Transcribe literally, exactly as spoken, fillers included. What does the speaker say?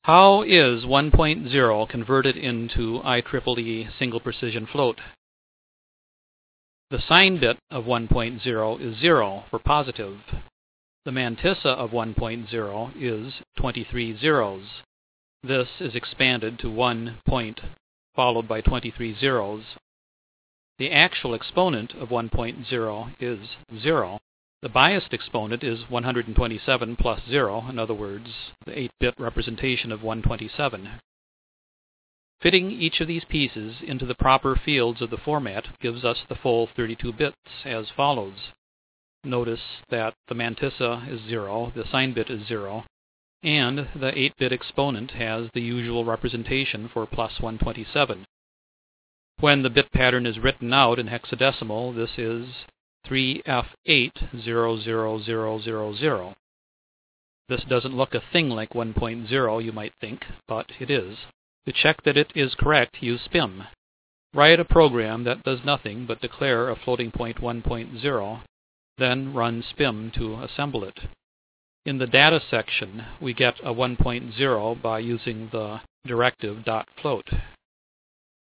How is one point zero converted into I triple E single precision float? The sign bit of one point zero is zero for positive. The mantissa of one point zero is twenty-three zeros. This is expanded to one point followed by twenty-three zeros. The actual exponent of one point zero is zero. The biased exponent is one hundred twenty-seven plus zero, in other words, the eight bit representation of one hundred twenty-seven. Fitting each of these pieces into the proper fields of the format gives us the full thirty-two bits as follows. Notice that the mantissa is zero, the sign bit is zero, and the eight bit exponent has the usual representation for plus one hundred twenty-seven. When the bit pattern is written out in hexadecimal, this is three F eight zero zero zero zero zero. This doesn't look a thing like one point zero, you might think, but it is. To check that it is correct, use S P I M. Write a program that does nothing but declare a floating point one point zero, then run S P I M to assemble it. In the data section, we get a one point zero by using the directive .float.